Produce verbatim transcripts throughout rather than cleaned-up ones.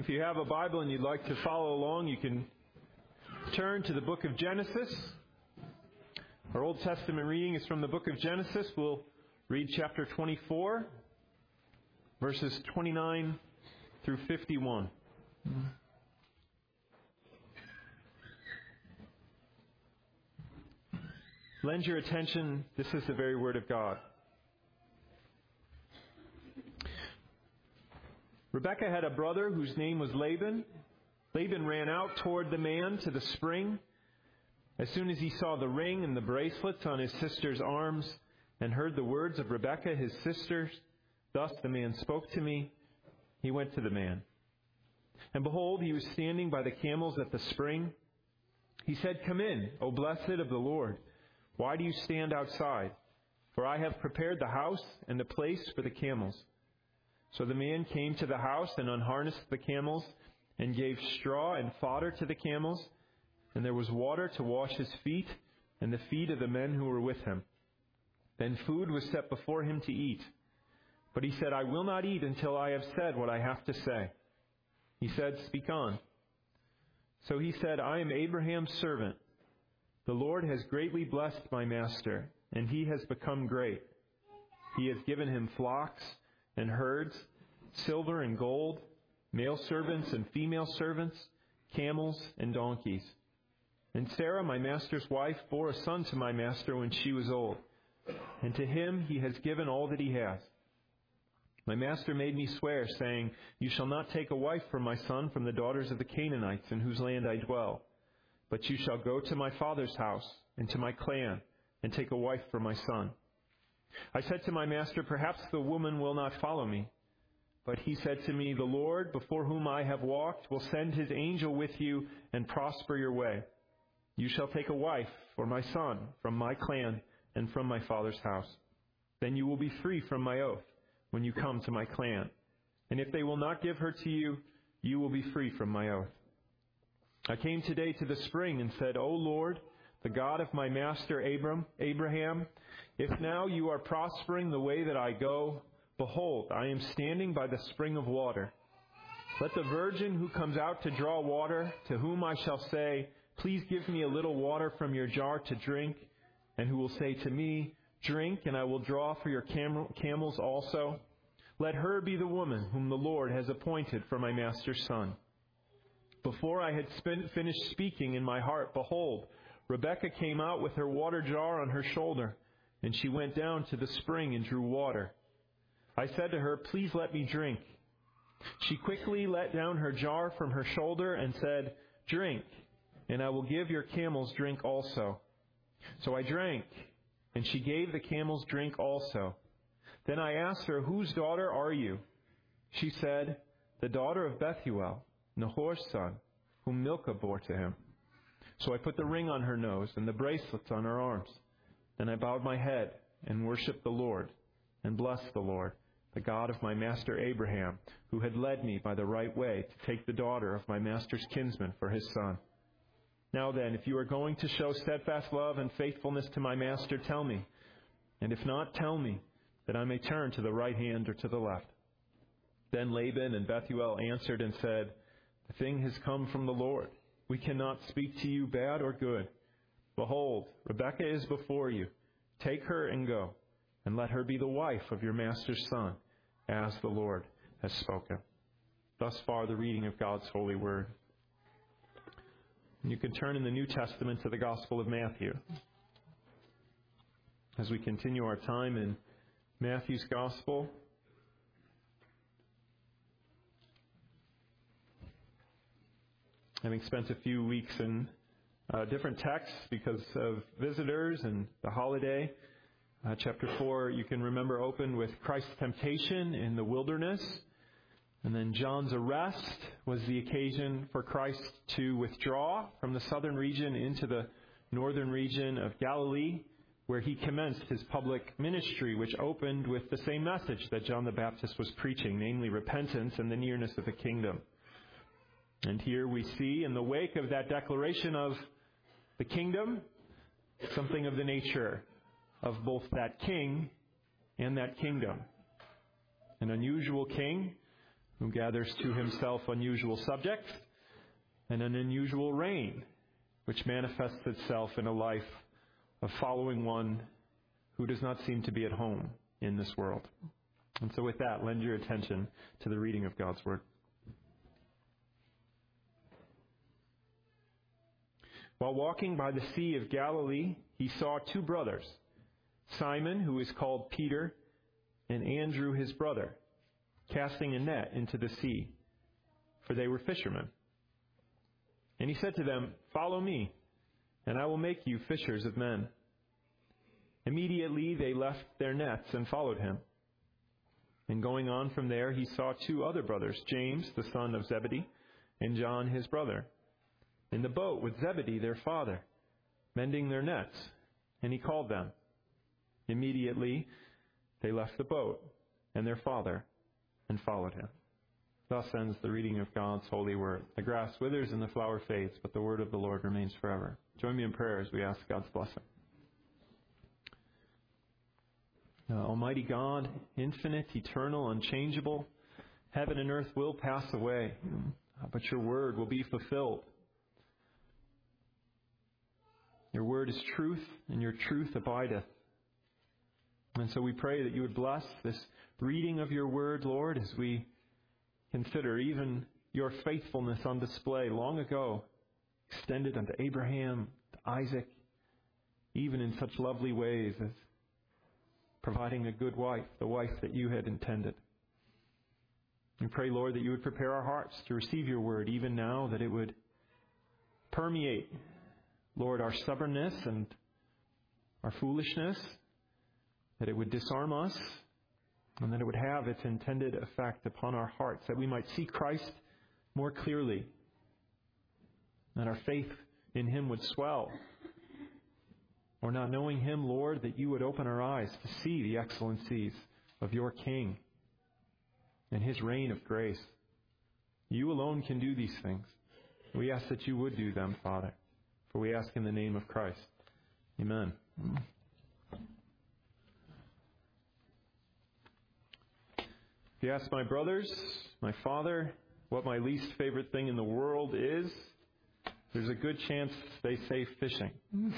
If you have a Bible and you'd like to follow along, you can turn to the book of Genesis. Our Old Testament reading is from the book of Genesis. We'll read chapter twenty-four, verses twenty-nine through fifty-one. Lend your attention. This is the very word of God. Rebekah had a brother whose name was Laban. Laban ran out toward the man to the spring. As soon as he saw the ring and the bracelets on his sister's arms and heard the words of Rebekah, his sister, "Thus the man spoke to me," he went to the man. And behold, he was standing by the camels at the spring. He said, "Come in, O blessed of the Lord. Why do you stand outside? For I have prepared the house and the place for the camels." So the man came to the house and unharnessed the camels and gave straw and fodder to the camels, and there was water to wash his feet and the feet of the men who were with him. Then food was set before him to eat. But he said, "I will not eat until I have said what I have to say." He said, "Speak on." So he said, "I am Abraham's servant. The Lord has greatly blessed my master, and he has become great. He has given him flocks and herds, silver and gold, male servants and female servants, camels and donkeys. And Sarah, my master's wife, bore a son to my master when she was old, and to him he has given all that he has. My master made me swear, saying, 'You shall not take a wife for my son from the daughters of the Canaanites in whose land I dwell, but you shall go to my father's house and to my clan and take a wife for my son.' I said to my master, 'Perhaps the woman will not follow me.' But he said to me, 'The Lord, before whom I have walked, will send his angel with you and prosper your way. You shall take a wife for my son from my clan and from my father's house. Then you will be free from my oath when you come to my clan. And if they will not give her to you, you will be free from my oath.' I came today to the spring and said, 'O Lord, the God of my master Abram, Abraham, if now you are prospering the way that I go, behold, I am standing by the spring of water. Let the virgin who comes out to draw water, to whom I shall say, "Please give me a little water from your jar to drink," and who will say to me, "Drink, and I will draw for your cam- camels also," let her be the woman whom the Lord has appointed for my master's son." Before I had spin- finished speaking in my heart, behold, Rebekah came out with her water jar on her shoulder, and she went down to the spring and drew water. I said to her, "Please let me drink." She quickly let down her jar from her shoulder and said, "Drink, and I will give your camels drink also." So I drank, and she gave the camels drink also. Then I asked her, "Whose daughter are you?" She said, "The daughter of Bethuel, Nahor's son, whom Milcah bore to him." So I put the ring on her nose and the bracelets on her arms. Then I bowed my head and worshipped the Lord and blessed the Lord, the God of my master Abraham, who had led me by the right way to take the daughter of my master's kinsman for his son. Now then, if you are going to show steadfast love and faithfulness to my master, tell me. And if not, tell me, that I may turn to the right hand or to the left." Then Laban and Bethuel answered and said, "The thing has come from the Lord. We cannot speak to you bad or good. Behold, Rebekah is before you. Take her and go, and let her be the wife of your master's son, as the Lord has spoken." Thus far, the reading of God's holy word. You can turn in the New Testament to the Gospel of Matthew. As we continue our time in Matthew's Gospel, having spent a few weeks in uh, different texts because of visitors and the holiday, uh, chapter four, you can remember, opened with Christ's temptation in the wilderness. And then John's arrest was the occasion for Christ to withdraw from the southern region into the northern region of Galilee, where he commenced his public ministry, which opened with the same message that John the Baptist was preaching, namely repentance and the nearness of the kingdom. And here we see, in the wake of that declaration of the kingdom, something of the nature of both that king and that kingdom. An unusual king who gathers to himself unusual subjects and an unusual reign, which manifests itself in a life of following one who does not seem to be at home in this world. And so with that, lend your attention to the reading of God's Word. While walking by the Sea of Galilee, he saw two brothers, Simon, who is called Peter, and Andrew his brother, casting a net into the sea, for they were fishermen. And he said to them, "Follow me, and I will make you fishers of men." Immediately they left their nets and followed him. And going on from there, he saw two other brothers, James, the son of Zebedee, and John his brother, in the boat with Zebedee their father, mending their nets, and he called them. Immediately they left the boat and their father and followed him. Thus ends the reading of God's holy word. The grass withers and the flower fades, but the word of the Lord remains forever. Join me in prayer as we ask God's blessing. Uh, Almighty God, infinite, eternal, unchangeable, heaven and earth will pass away, but your word will be fulfilled. Your word is truth, and your truth abideth. And so we pray that you would bless this reading of your word, Lord, as we consider even your faithfulness on display long ago, extended unto Abraham, to Isaac, even in such lovely ways as providing a good wife, the wife that you had intended. We pray, Lord, that you would prepare our hearts to receive your word even now, that it would permeate, Lord, our stubbornness and our foolishness, that it would disarm us, and that it would have its intended effect upon our hearts, that we might see Christ more clearly, that our faith in him would swell. Or not knowing him, Lord, that you would open our eyes to see the excellencies of your King and his reign of grace. You alone can do these things. We ask that you would do them, Father, for we ask in the name of Christ. Amen. If you ask my brothers, my father, what my least favorite thing in the world is, there's a good chance they say fishing.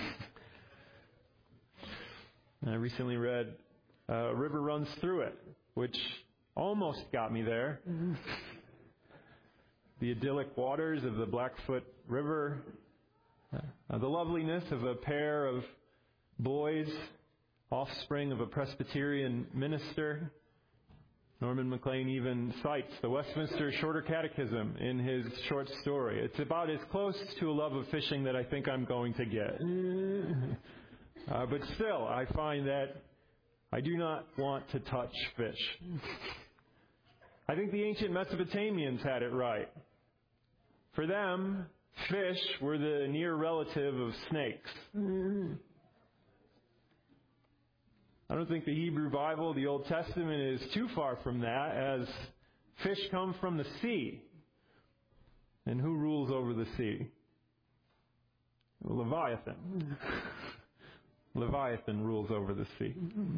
I recently read uh, A River Runs Through It, which almost got me there. The idyllic waters of the Blackfoot River, uh, the loveliness of a pair of boys, offspring of a Presbyterian minister. Norman Maclean even cites the Westminster Shorter Catechism in his short story. It's about as close to a love of fishing that I think I'm going to get. Uh, but still, I find that I do not want to touch fish. I think the ancient Mesopotamians had it right. For them, fish were the near relative of snakes. I don't think the Hebrew Bible, the Old Testament, is too far from that, as fish come from the sea. And who rules over the sea? Leviathan. Leviathan rules over the sea.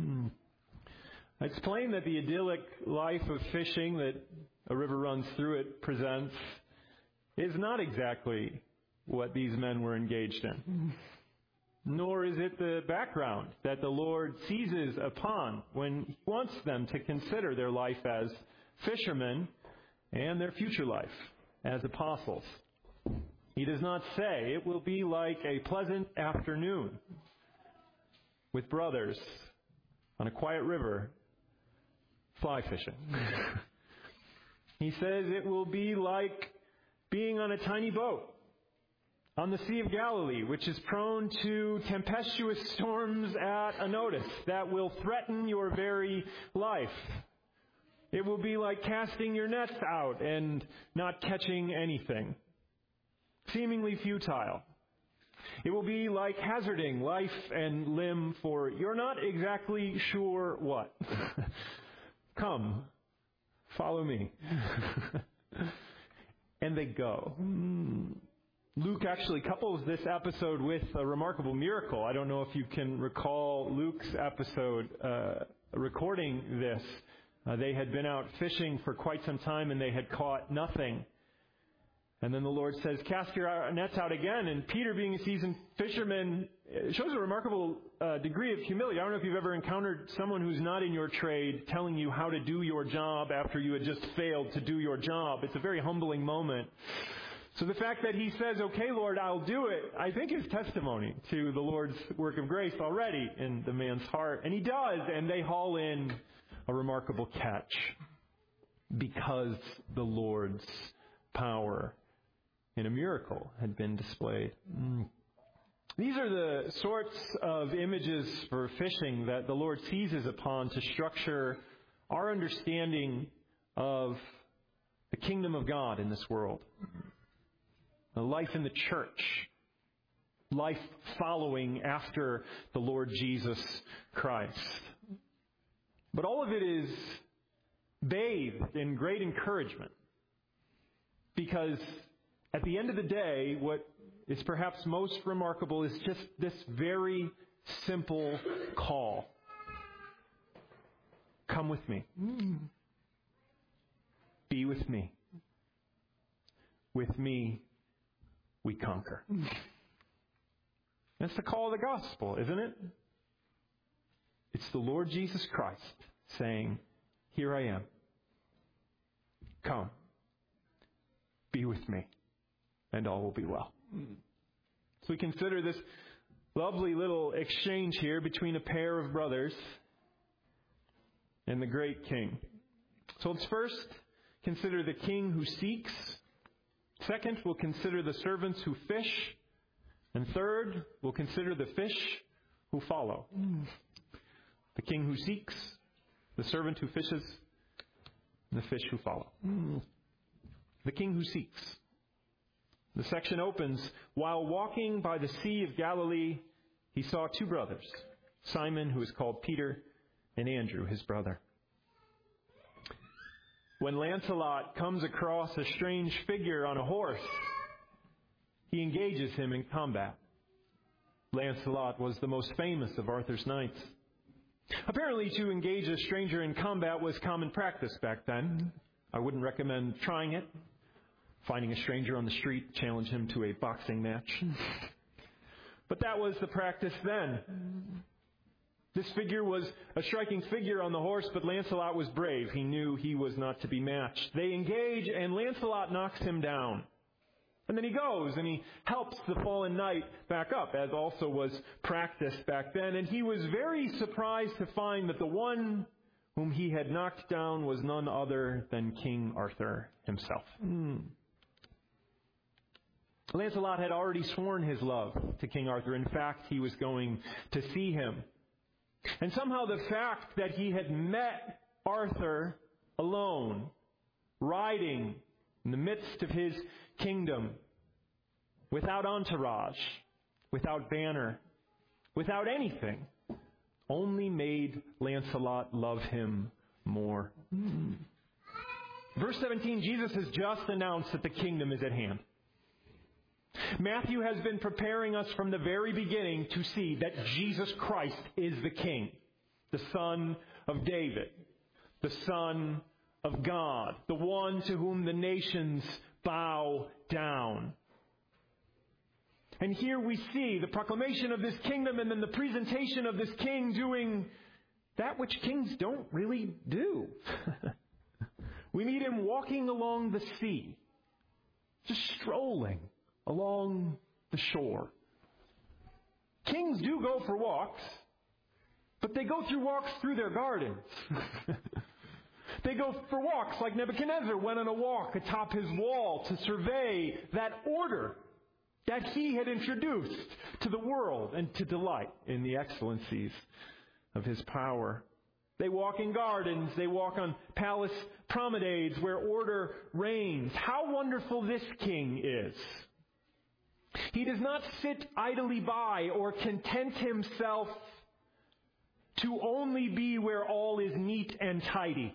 I explained that the idyllic life of fishing that A River Runs Through It presents is not exactly what these men were engaged in. Nor is it the background that the Lord seizes upon when He wants them to consider their life as fishermen and their future life as apostles. He does not say it will be like a pleasant afternoon with brothers on a quiet river fly fishing. He says it will be like being on a tiny boat on the Sea of Galilee, which is prone to tempestuous storms at a notice that will threaten your very life. It will be like casting your nets out and not catching anything, seemingly futile. It will be like hazarding life and limb for you're not exactly sure what. Come, follow me. And they go. Luke actually couples this episode with a remarkable miracle. I don't know if you can recall Luke's episode uh, recording this, Uh, they had been out fishing for quite some time and they had caught nothing. And then the Lord says, cast your nets out again. And Peter, being a seasoned fisherman, shows a remarkable uh, degree of humility. I don't know if you've ever encountered someone who's not in your trade telling you how to do your job after you had just failed to do your job. It's a very humbling moment. So the fact that he says, okay, Lord, I'll do it, I think is testimony to the Lord's work of grace already in the man's heart. And he does, and they haul in a remarkable catch because the Lord's power in a miracle had been displayed. Mm. These are the sorts of images for fishing that the Lord seizes upon to structure our understanding of the kingdom of God in this world. The life in the church. Life following after the Lord Jesus Christ. But all of it is bathed in great encouragement. Because at the end of the day, what is perhaps most remarkable is just this very simple call. Come with me. Be with me. With me, we conquer. That's the call of the gospel, isn't it? It's the Lord Jesus Christ saying, here I am. Come. Be with me. And all will be well. So we consider this lovely little exchange here between a pair of brothers and the great king. So let's first consider the king who seeks. Second, we'll consider the servants who fish. And third, we'll consider the fish who follow. The king who seeks, the servant who fishes, and the fish who follow. The king who seeks. The section opens, while walking by the Sea of Galilee, he saw two brothers, Simon, who is called Peter, and Andrew, his brother. When Lancelot comes across a strange figure on a horse, he engages him in combat. Lancelot was the most famous of Arthur's knights. Apparently, to engage a stranger in combat was common practice back then. I wouldn't recommend trying it. Finding a stranger on the street, challenge him to a boxing match. But that was the practice then. This figure was a striking figure on the horse, but Lancelot was brave. He knew he was not to be matched. They engage, and Lancelot knocks him down. And then he goes, and he helps the fallen knight back up, as also was practiced back then. And he was very surprised to find that the one whom he had knocked down was none other than King Arthur himself. Mm. Lancelot had already sworn his love to King Arthur. In fact, he was going to see him. And somehow the fact that he had met Arthur alone, riding in the midst of his kingdom, without entourage, without banner, without anything, only made Lancelot love him more. Mm. Verse seventeen, Jesus has just announced that the kingdom is at hand. Matthew has been preparing us from the very beginning to see that Jesus Christ is the King, the Son of David, the Son of God, the one to whom the nations bow down. And here we see the proclamation of this kingdom and then the presentation of this king doing that which kings don't really do. We meet him walking along the sea, just strolling along the shore. Kings do go for walks, but they go through walks through their gardens. They go for walks like Nebuchadnezzar went on a walk atop his wall to survey that order that he had introduced to the world and to delight in the excellencies of his power. They walk in gardens. They walk on palace promenades where order reigns. How wonderful this king is. He does not sit idly by or content himself to only be where all is neat and tidy.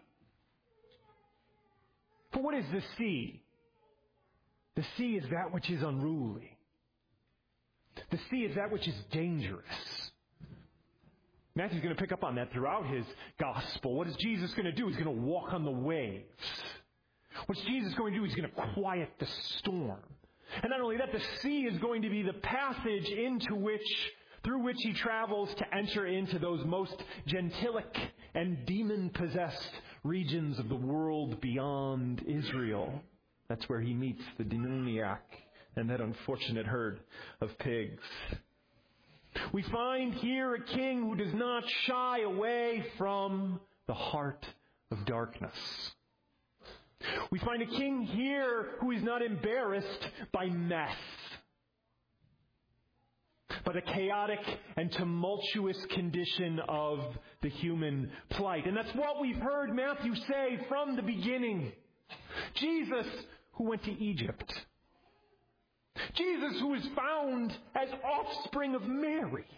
For what is the sea? The sea is that which is unruly. The sea is that which is dangerous. Matthew's going to pick up on that throughout his gospel. What is Jesus going to do? He's going to walk on the waves. What's Jesus going to do? He's going to quiet the storm. And not only that, the sea is going to be the passage into which, through which he travels to enter into those most gentilic and demon-possessed regions of the world beyond Israel. That's where he meets the demoniac and that unfortunate herd of pigs. We find here a king who does not shy away from the heart of darkness. We find a king here who is not embarrassed by mess, but a chaotic and tumultuous condition of the human plight. And that's what we've heard Matthew say from the beginning. Jesus, who went to Egypt. Jesus, who was found as offspring of Mary.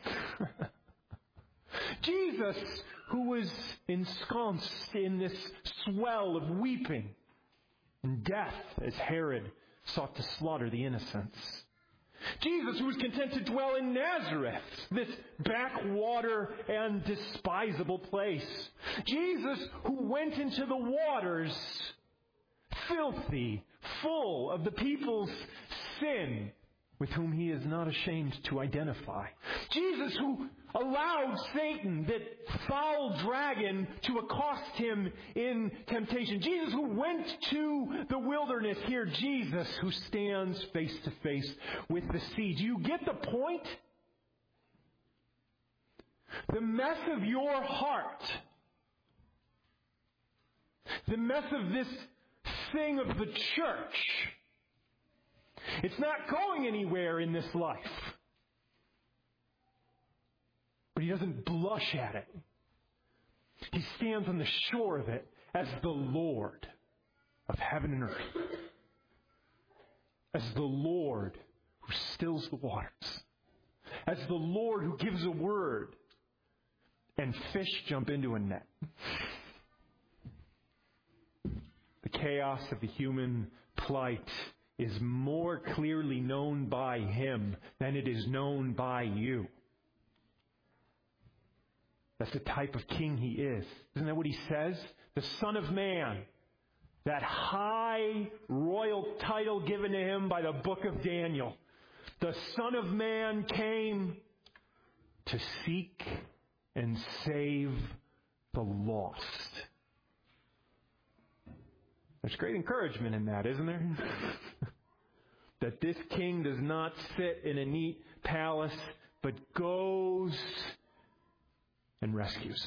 Jesus, who was ensconced in this swell of weeping and death as Herod sought to slaughter the innocents. Jesus, who was content to dwell in Nazareth, this backwater and despisable place. Jesus, who went into the waters, filthy, full of the people's sin, with whom he is not ashamed to identify. Jesus, who allowed Satan, that foul dragon, to accost him in temptation. Jesus, who went to the wilderness. Here, Jesus, who stands face to face with the sea. Do you get the point? The mess of your heart, the mess of this thing of the church, it's not going anywhere in this life. But he doesn't blush at it. He stands on the shore of it as the Lord of heaven and earth. As the Lord who stills the waters. As the Lord who gives a word and fish jump into a net. The chaos of the human plight is more clearly known by him than it is known by you. That's the type of king he is. Isn't that what he says? The Son of Man. That high royal title given to him by the book of Daniel. The Son of Man came to seek and save the lost. There's great encouragement in that, isn't there? That this king does not sit in a neat palace, but goes and rescues.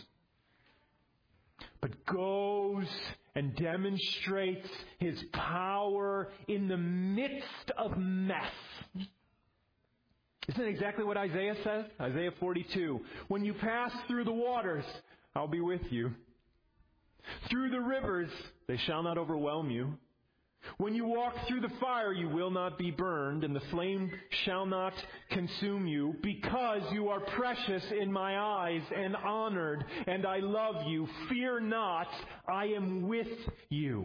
But goes and demonstrates his power in the midst of mess. Isn't that exactly what Isaiah says? Isaiah forty-two. When you pass through the waters, I'll be with you. Through the rivers, they shall not overwhelm you. When you walk through the fire, you will not be burned, and the flame shall not consume you, because you are precious in my eyes and honored, and I love you. Fear not, I am with you.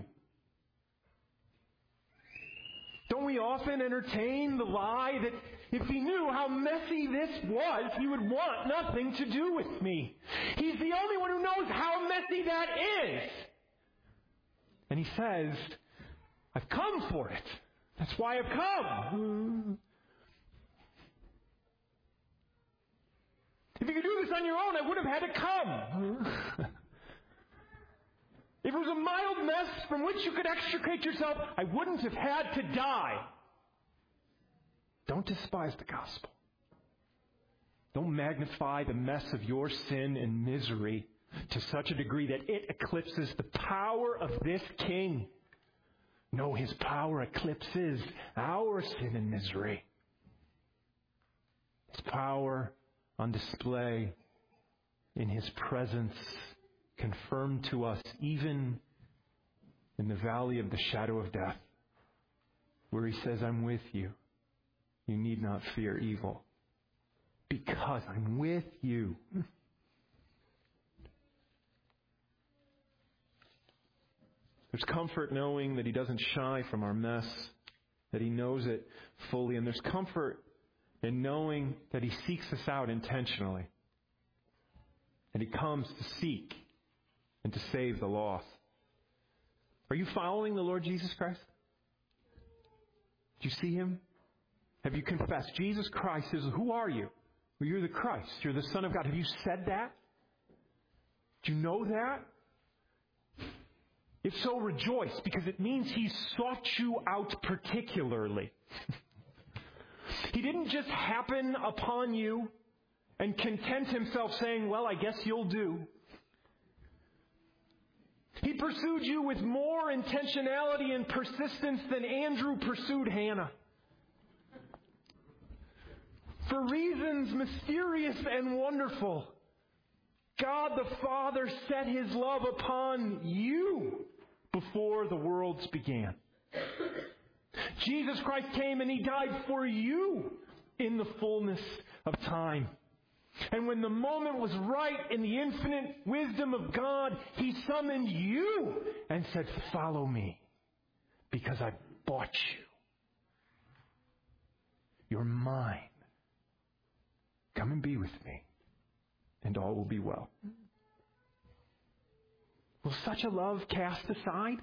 Don't we often entertain the lie that if he knew how messy this was, he would want nothing to do with me? He's the only one who knows how messy that is. And he says, I've come for it. That's why I've come. If you could do this on your own, I would have had to come. If it was a mild mess from which you could extricate yourself, I wouldn't have had to die. Don't despise the gospel. Don't magnify the mess of your sin and misery to such a degree that it eclipses the power of this king. No, his power eclipses our sin and misery. His power on display in his presence, confirmed to us even in the valley of the shadow of death, where he says, I'm with you. You need not fear evil, because I'm with you. There's comfort knowing that he doesn't shy from our mess, that he knows it fully. And there's comfort in knowing that he seeks us out intentionally. and He comes to seek and to save the lost. Are you following the Lord Jesus Christ? Do you see Him? Have you confessed? Jesus Christ is, who are you? Well, you're the Christ. You're the Son of God. Have you said that? Do you know that? If so, rejoice, because it means He sought you out particularly. He didn't just happen upon you and content Himself saying, well, I guess you'll do. He pursued you with more intentionality and persistence than Andrew pursued Hannah. For reasons mysterious and wonderful, God the Father set His love upon you before the worlds began. Jesus Christ came and He died for you in the fullness of time. And when the moment was right, in the infinite wisdom of God, He summoned you and said, follow me, because I bought you. You're mine. Come and be with me, and all will be well. Will such a love cast aside?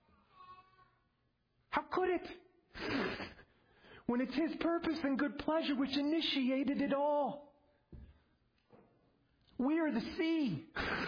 How could it? When it's His purpose and good pleasure which initiated it all. We are the sea.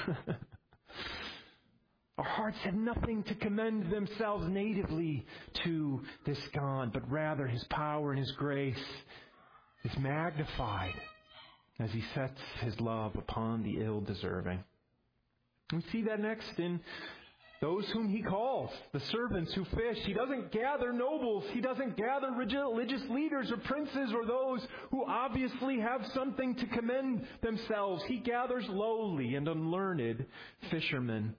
Our hearts have nothing to commend themselves natively to this God, but rather His power and His grace is magnified as He sets His love upon the ill-deserving. We see that next in those whom He calls, the servants who fish. He doesn't gather nobles. He doesn't gather religious leaders or princes or those who obviously have something to commend themselves. He gathers lowly and unlearned fishermen.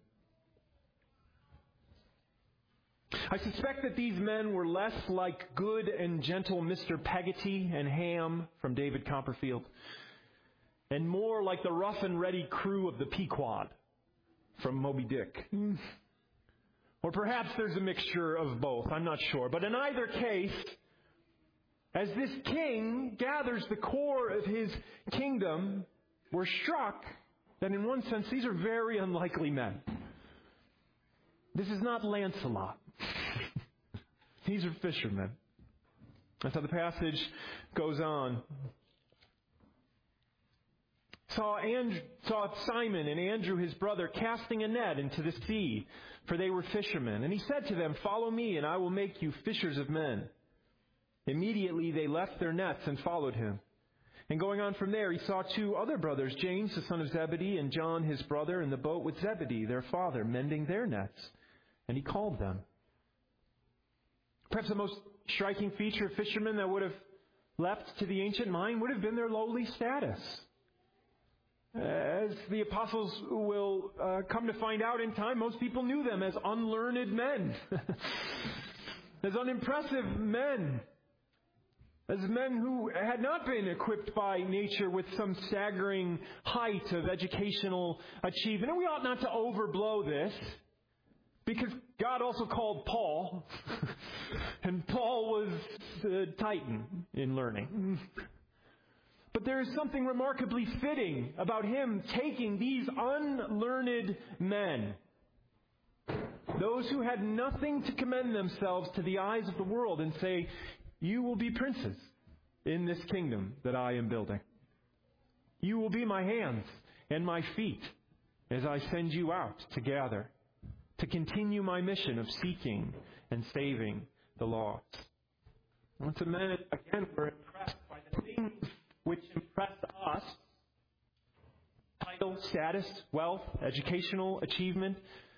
I suspect that these men were less like good and gentle Mister Peggotty and Ham from David Copperfield, and more like the rough and ready crew of the Pequod from Moby Dick. Or perhaps there's a mixture of both. I'm not sure. But in either case, as this king gathers the core of his kingdom, we're struck that in one sense these are very unlikely men. This is not Lancelot. These are fishermen. That's how the passage goes on. Saw, Andrew, saw Simon and Andrew his brother casting a net into the sea, for they were fishermen. And He said to them, follow me, and I will make you fishers of men. Immediately they left their nets and followed Him. And going on from there, He saw two other brothers, James the son of Zebedee and John his brother, in the boat with Zebedee their father, mending their nets. And He called them. Perhaps the most striking feature of fishermen that would have leapt to the ancient mind would have been their lowly status. As the apostles will uh, come to find out in time, most people knew them as unlearned men, as unimpressive men, as men who had not been equipped by nature with some staggering height of educational achievement. And we ought not to overblow this, because God also called Paul, and Paul was the titan in learning. But there is something remarkably fitting about Him taking these unlearned men, those who had nothing to commend themselves to the eyes of the world, and say, you will be princes in this kingdom that I am building. You will be my hands and my feet as I send you out to gather, to continue my mission of seeking and saving the lost. Once a men, again, were impressed by the things which impress us: title, status, wealth, educational achievement.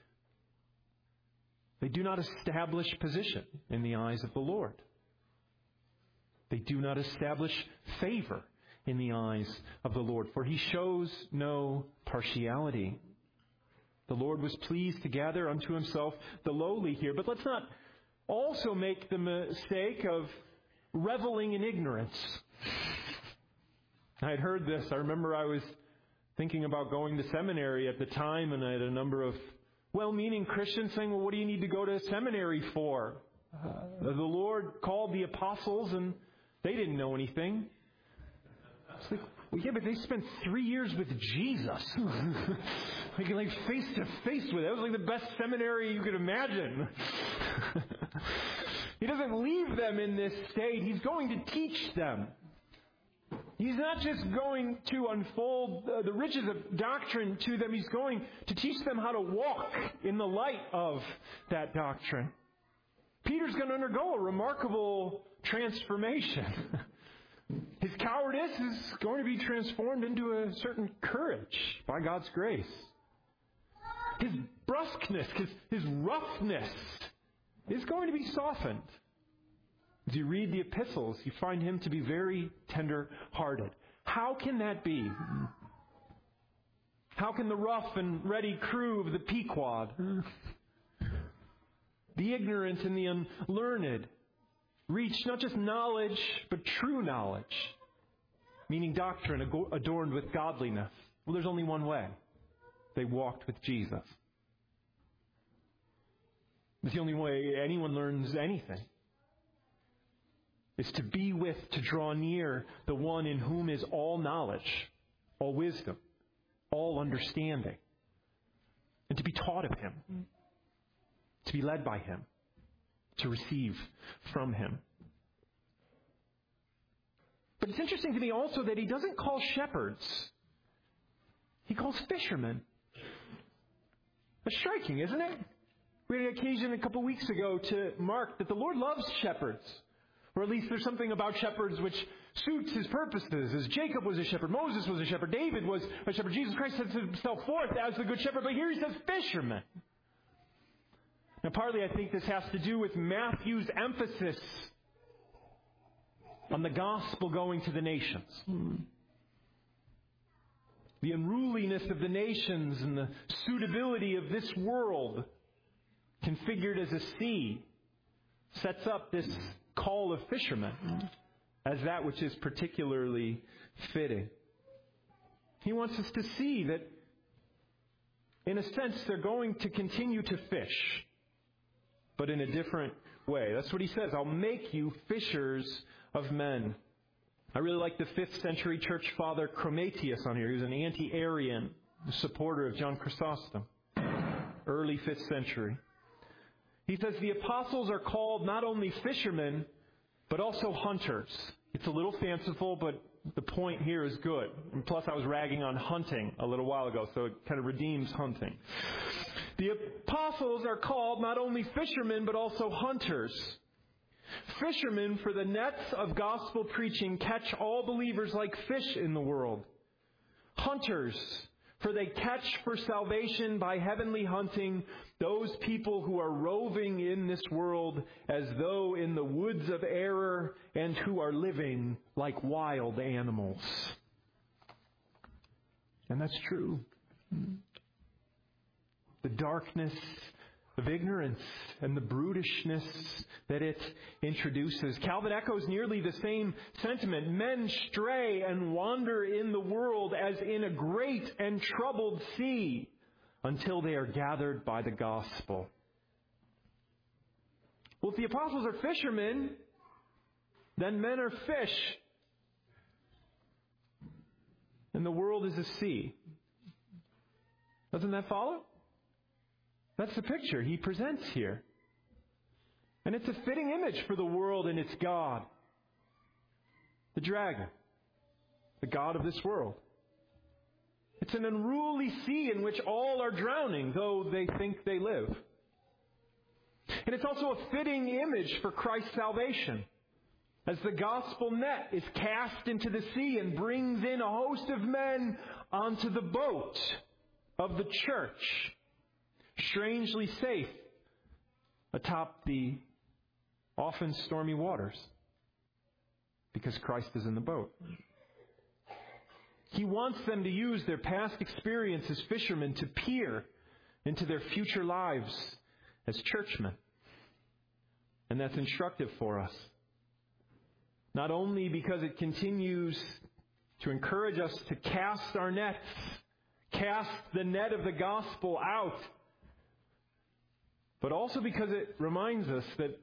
They do not establish position in the eyes of the Lord. They do not establish favor in the eyes of the Lord, for He shows no partiality. The Lord was pleased to gather unto Himself the lowly here. But let's not also make the mistake of reveling in ignorance. I had heard this. I remember I was thinking about going to seminary at the time, and I had a number of well-meaning Christians saying, well, what do you need to go to seminary for? Uh, the Lord called the apostles, and they didn't know anything. It's like, Well, yeah, but they spent three years with Jesus. like, like face to face with it. That was like the best seminary you could imagine. He doesn't leave them in this state. He's going to teach them. He's not just going to unfold uh, the riches of doctrine to them. He's going to teach them how to walk in the light of that doctrine. Peter's going to undergo a remarkable transformation. His cowardice is going to be transformed into a certain courage by God's grace. His brusqueness, his, his roughness is going to be softened. As you read the epistles, you find him to be very tender-hearted. How can that be? How can the rough and ready crew of the Pequod, the ignorant and the unlearned, reach not just knowledge, but true knowledge, meaning doctrine adorned with godliness? Well, there's only one way. They walked with Jesus. It's the only way anyone learns anything. Is to be with, to draw near the one in whom is all knowledge, all wisdom, all understanding. And to be taught of him. To be led by him. To receive from him. But it's interesting to me also that he doesn't call shepherds. He calls fishermen. That's striking, isn't it? We had an occasion a couple weeks ago to mark that the Lord loves shepherds. Or at least there's something about shepherds which suits his purposes. As Jacob was a shepherd, Moses was a shepherd, David was a shepherd, Jesus Christ sets himself forth as the good shepherd, but here he says fishermen. Now partly I think this has to do with Matthew's emphasis on the gospel going to the nations. Hmm. The unruliness of the nations and the suitability of this world configured as a sea sets up this call of fishermen as that which is particularly fitting. He wants us to see that, in a sense, they're going to continue to fish, but in a different way. That's what he says. I'll make you fishers of men. I really like the fifth century church father Chromatius on here. He was an anti-Arian supporter of John Chrysostom. Early fifth century. He says the apostles are called not only fishermen, but also hunters. It's a little fanciful, but the point here is good. And plus, I was ragging on hunting a little while ago, so it kind of redeems hunting. The apostles are called not only fishermen, but also hunters. Fishermen, for the nets of gospel preaching, catch all believers like fish in the world. Hunters, for they catch for salvation by heavenly hunting those people who are roving in this world as though in the woods of error and who are living like wild animals. And that's true. The darkness of ignorance and the brutishness that it introduces. Calvin echoes nearly the same sentiment. Men stray and wander in the world as in a great and troubled sea until they are gathered by the gospel. Well, if the apostles are fishermen, then men are fish. And the world is a sea. Doesn't that follow? That's the picture he presents here. And it's a fitting image for the world and its God. The dragon. The God of this world. It's an unruly sea in which all are drowning, though they think they live. And it's also a fitting image for Christ's salvation. As the gospel net is cast into the sea and brings in a host of men onto the boat of the church. Strangely safe atop the often stormy waters because Christ is in the boat. He wants them to use their past experience as fishermen to peer into their future lives as churchmen. And that's instructive for us. Not only because it continues to encourage us to cast our nets, cast the net of the gospel out, but also because it reminds us that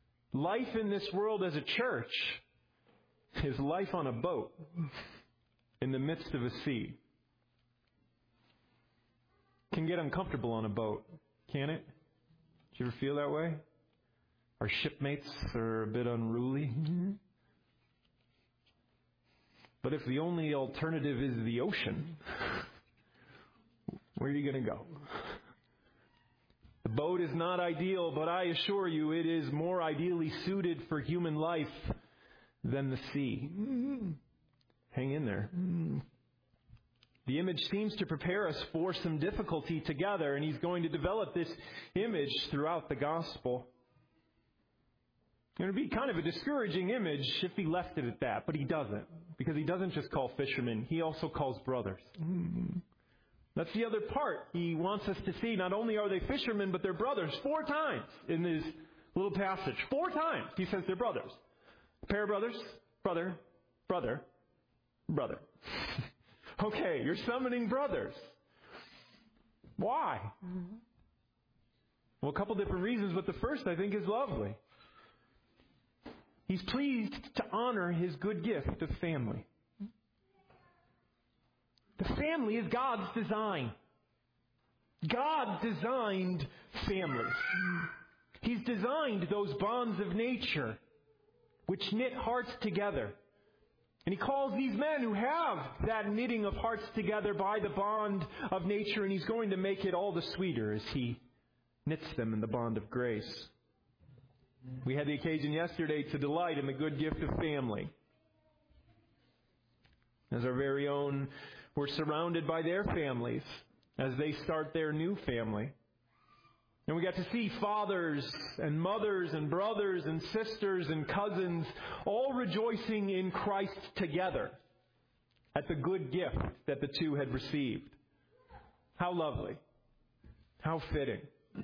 life in this world as a church is life on a boat. in the midst of a sea. Can get uncomfortable on a boat, can't it? Do you ever feel that way? Our shipmates are a bit unruly. But if the only alternative is the ocean, where are you going to go? The boat is not ideal, but I assure you it is more ideally suited for human life than the sea. Hang in there. The image seems to prepare us for some difficulty together, and he's going to develop this image throughout the gospel. It would be kind of a discouraging image if he left it at that, but he doesn't, because he doesn't just call fishermen, he also calls brothers. That's the other part. He wants us to see not only are they fishermen, but they're brothers. Four times in this little passage. Four times he says they're brothers. A pair of brothers, brother, brother, brother. Okay, you're summoning brothers. Why? Well, a couple different reasons, but the first I think is lovely. He's pleased to honor his good gift of family. The family is God's design. God designed families. He's designed those bonds of nature which knit hearts together. And he calls these men who have that knitting of hearts together by the bond of nature, and he's going to make it all the sweeter as he knits them in the bond of grace. We had the occasion yesterday to delight in the good gift of family. As our very own, we're surrounded by their families as they start their new family. And we got to see fathers and mothers and brothers and sisters and cousins all rejoicing in Christ together at the good gift that the two had received. How lovely. How fitting.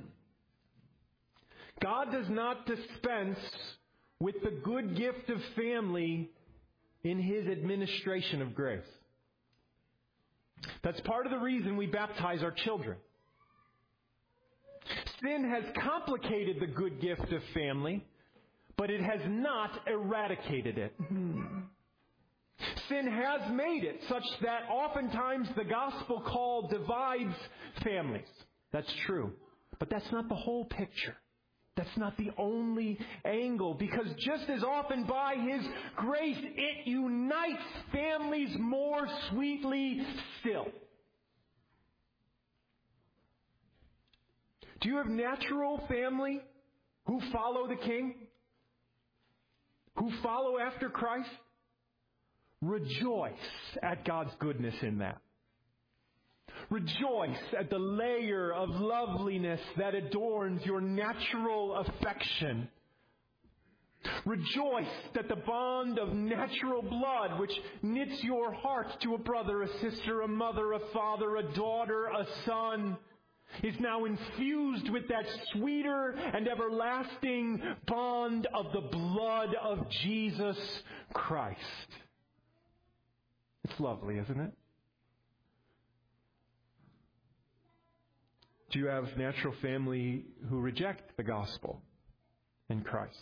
God does not dispense with the good gift of family in His administration of grace. That's part of the reason we baptize our children. Sin has complicated the good gift of family, but it has not eradicated it. Sin has made it such that oftentimes the gospel call divides families. That's true. But that's not the whole picture. That's not the only angle, because just as often by His grace it unites families more sweetly still. Do you have natural family who follow the King? Who follow after Christ? Rejoice at God's goodness in that. Rejoice at the layer of loveliness that adorns your natural affection. Rejoice that the bond of natural blood which knits your heart to a brother, a sister, a mother, a father, a daughter, a son, is now infused with that sweeter and everlasting bond of the blood of Jesus Christ. It's lovely, isn't it? Do you have natural family who reject the gospel in Christ?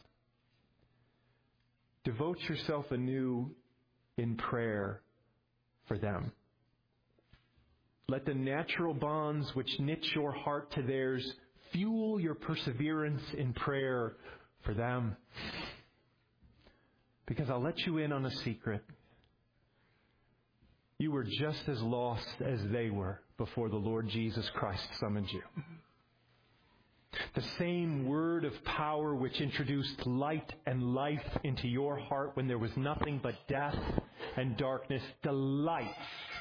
Devote yourself anew in prayer for them. Let the natural bonds which knit your heart to theirs fuel your perseverance in prayer for them. Because I'll let you in on a secret. You were just as lost as they were before the Lord Jesus Christ summoned you. The same word of power which introduced light and life into your heart when there was nothing but death and darkness delights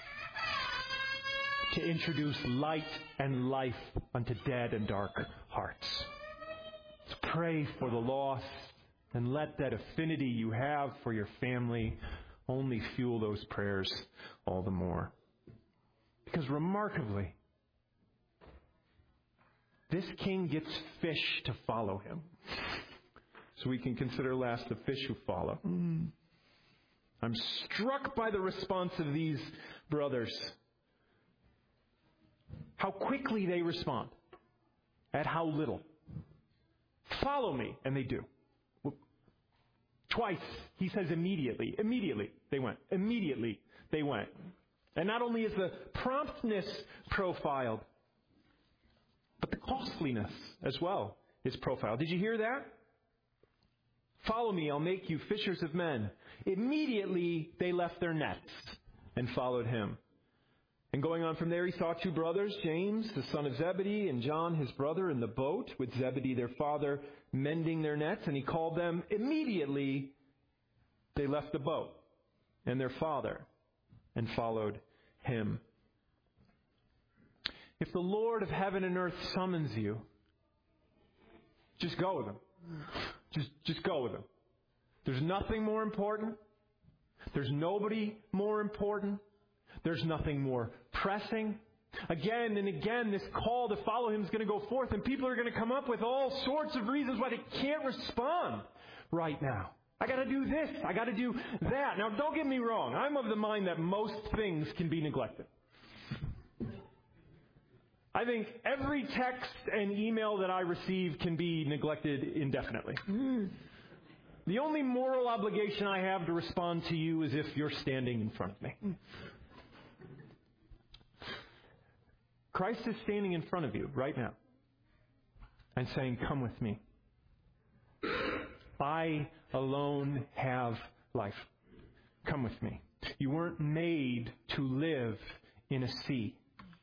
to introduce light and life unto dead and dark hearts. So pray for the lost and let that affinity you have for your family only fuel those prayers all the more. Because remarkably, this king gets fish to follow him. So we can consider last the fish who follow. Mm. I'm struck by the response of these brothers. How quickly they respond. At how little. Follow me. And they do. Twice, he says immediately. Immediately, they went. Immediately, they went. And not only is the promptness profiled, but the costliness as well is profiled. Did you hear that? Follow me, I'll make you fishers of men. Immediately, they left their nets and followed him. And going on from there, he saw two brothers, James, the son of Zebedee, and John, his brother, in the boat with Zebedee, their father, mending their nets. And he called them. Immediately, they left the boat and their father and followed him. If the Lord of heaven and earth summons you, just go with him. Just, just go with him. There's nothing more important. There's nobody more important. There's nothing more pressing. Again and again, this call to follow him is going to go forth, and people are going to come up with all sorts of reasons why they can't respond right now. I got to do this. I got to do that. Now, don't get me wrong. I'm of the mind that most things can be neglected. I think every text and email that I receive can be neglected indefinitely. Mm. The only moral obligation I have to respond to you is if you're standing in front of me. Mm. Christ is standing in front of you right now and saying, come with me. I alone have life. Come with me. You weren't made to live in a sea.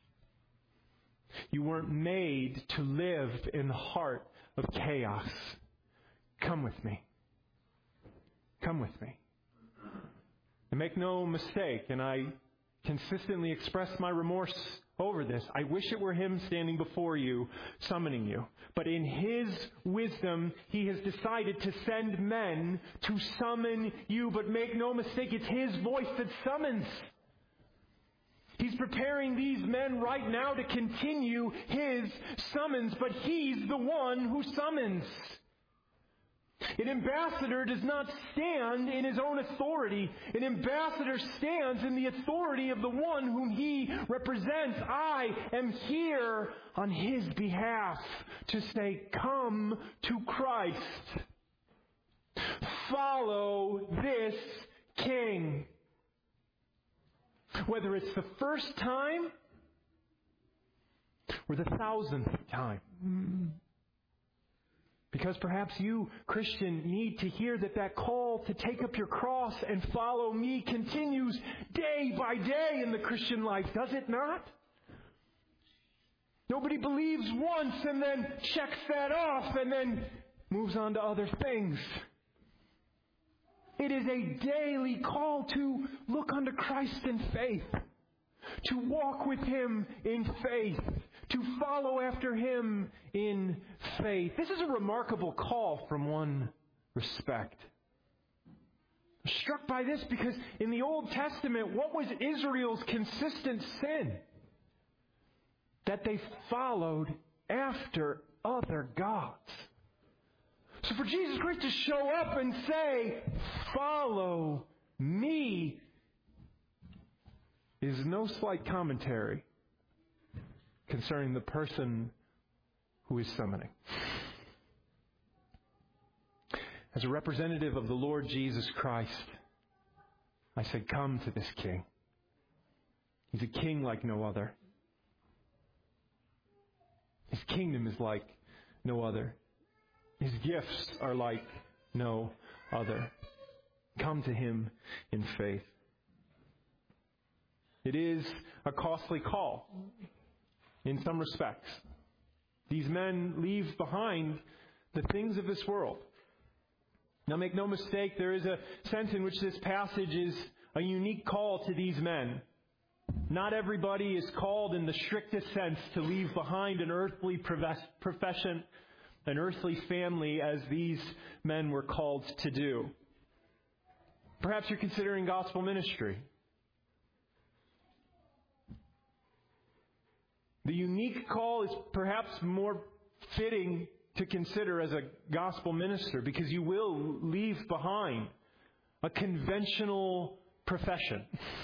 You weren't made to live in the heart of chaos. Come with me. Come with me. And make no mistake, and I consistently express my remorse over this. I wish it were him standing before you, summoning you. But in his wisdom, he has decided to send men to summon you. But make no mistake, it's his voice that summons. He's preparing these men right now to continue his summons, but he's the one who summons. An ambassador does not stand in his own authority. An ambassador stands in the authority of the one whom he represents. I am here on his behalf to say, come to Christ. Follow this King. Whether it's the first time or the thousandth time. Because perhaps you, Christian, need to hear that that call to take up your cross and follow me continues day by day in the Christian life, does it not? Nobody believes once and then checks that off and then moves on to other things. It is a daily call to look unto Christ in faith, to walk with him in faith, to follow after him in faith. This is a remarkable call from one respect. I'm struck by this because in the Old Testament, what was Israel's consistent sin? That they followed after other gods. So for Jesus Christ to show up and say, follow me, is no slight commentary concerning the person who is summoning. As a representative of the Lord Jesus Christ, I say, come to this King. He's a king like no other. His kingdom is like no other. His gifts are like no other. Come to him in faith. It is a costly call in some respects. These men leave behind the things of this world. Now make no mistake, there is a sense in which this passage is a unique call to these men. Not everybody is called in the strictest sense to leave behind an earthly profession, an earthly family, as these men were called to do. Perhaps you're considering gospel ministry. The unique call is perhaps more fitting to consider as a gospel minister because you will leave behind a conventional profession.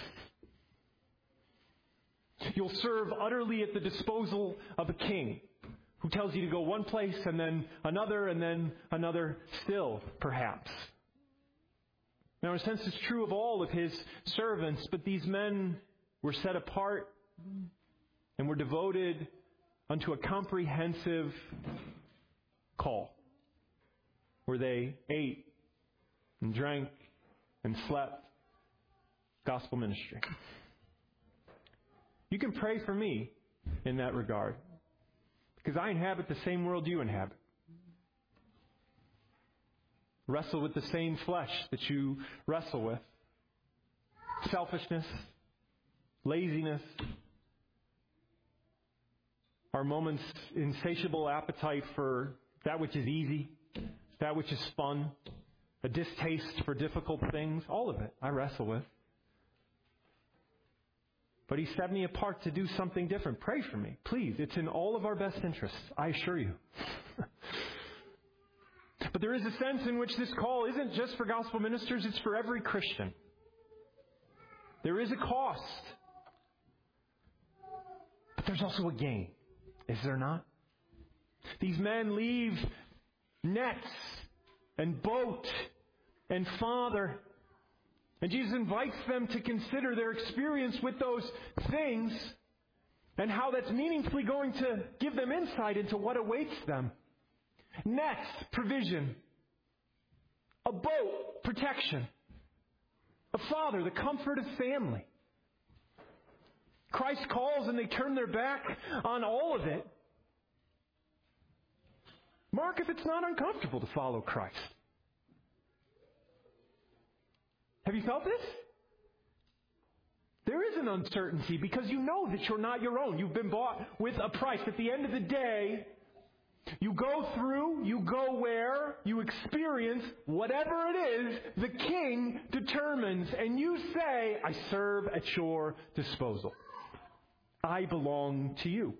You'll serve utterly at the disposal of a king who tells you to go one place and then another and then another still, perhaps. Now, in a sense, it's true of all of His servants, but these men were set apart and were devoted unto a comprehensive call, where they ate and drank and slept. Gospel ministry. You can pray for me in that regard, because I inhabit the same world you inhabit. Wrestle with the same flesh that you wrestle with. Selfishness, laziness, our moment's insatiable appetite for that which is easy, that which is fun, a distaste for difficult things, all of it I wrestle with. But He set me apart to do something different. Pray for me, please. It's in all of our best interests, I assure you. But there is a sense in which this call isn't just for gospel ministers, it's for every Christian. There is a cost. But there's also a gain, is there not? These men leave nets and boat and father. And Jesus invites them to consider their experience with those things and how that's meaningfully going to give them insight into what awaits them. Nets, provision. A boat, protection. A father, the comfort of family. Christ calls and they turn their back on all of it. Mark if it's not uncomfortable to follow Christ. Have you felt this? There is an uncertainty because you know that you're not your own. You've been bought with a price. At the end of the day, you go through, you go where, you experience whatever it is the King determines. And you say, I serve at your disposal. I belong to you.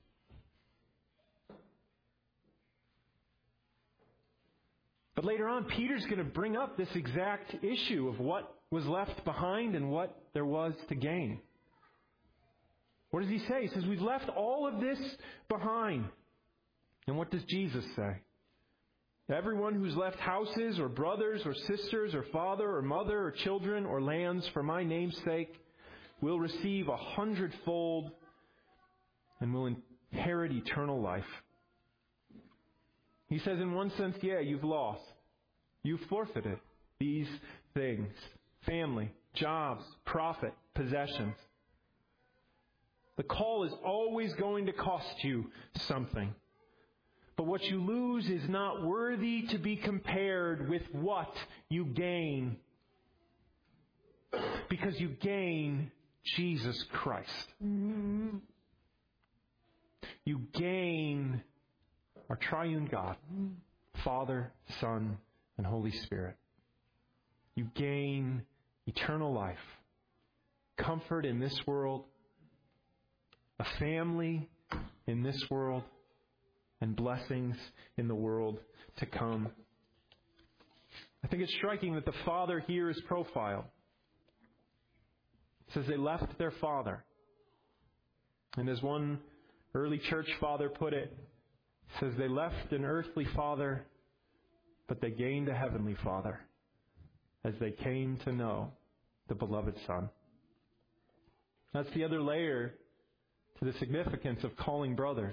But later on, Peter's going to bring up this exact issue of what was left behind and what there was to gain. What does he say? He says, we've left all of this behind. And what does Jesus say? Everyone who's left houses or brothers or sisters or father or mother or children or lands for my name's sake will receive a hundredfold and will inherit eternal life. He says, in one sense, yeah, you've lost. You've forfeited these things. Family, jobs, profit, possessions. The call is always going to cost you something. But what you lose is not worthy to be compared with what you gain. Because you gain Jesus Christ. You gain our triune God, Father, Son, and Holy Spirit. You gain eternal life, comfort in this world, a family in this world, and blessings in the world to come. I think it's striking that the Father here is profiled. It says they left their Father. And as one early church father put it, it says they left an earthly father, but they gained a heavenly Father as they came to know the beloved Son. That's the other layer to the significance of calling brothers.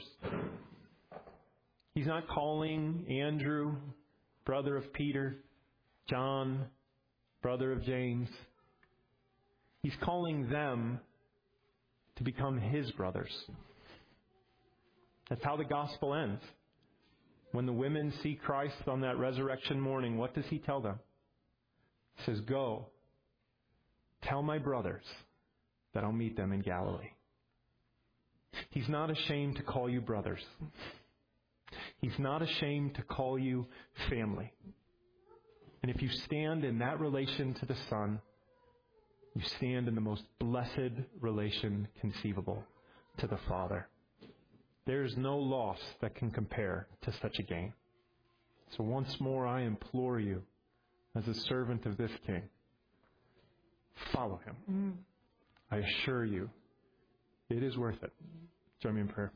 He's not calling Andrew, brother of Peter, John, brother of James. He's calling them to become His brothers. That's how the gospel ends. When the women see Christ on that resurrection morning, what does He tell them? He says, go, tell my brothers that I'll meet them in Galilee. He's not ashamed to call you brothers. He's not ashamed to call you family. And if you stand in that relation to the Son, you stand in the most blessed relation conceivable to the Father. There is no loss that can compare to such a gain. So once more, I implore you, as a servant of this King, follow Him. I assure you, it is worth it. Join me in prayer.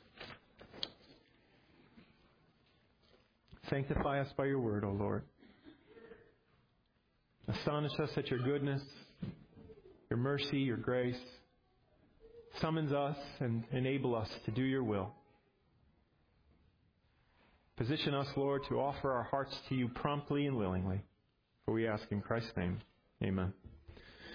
Sanctify us by your word, O Lord. astonish us at your goodness, your mercy, your grace. Summons us and enable us to do your will. Position us, Lord, to offer our hearts to you promptly and willingly. For we ask in Christ's name. Amen.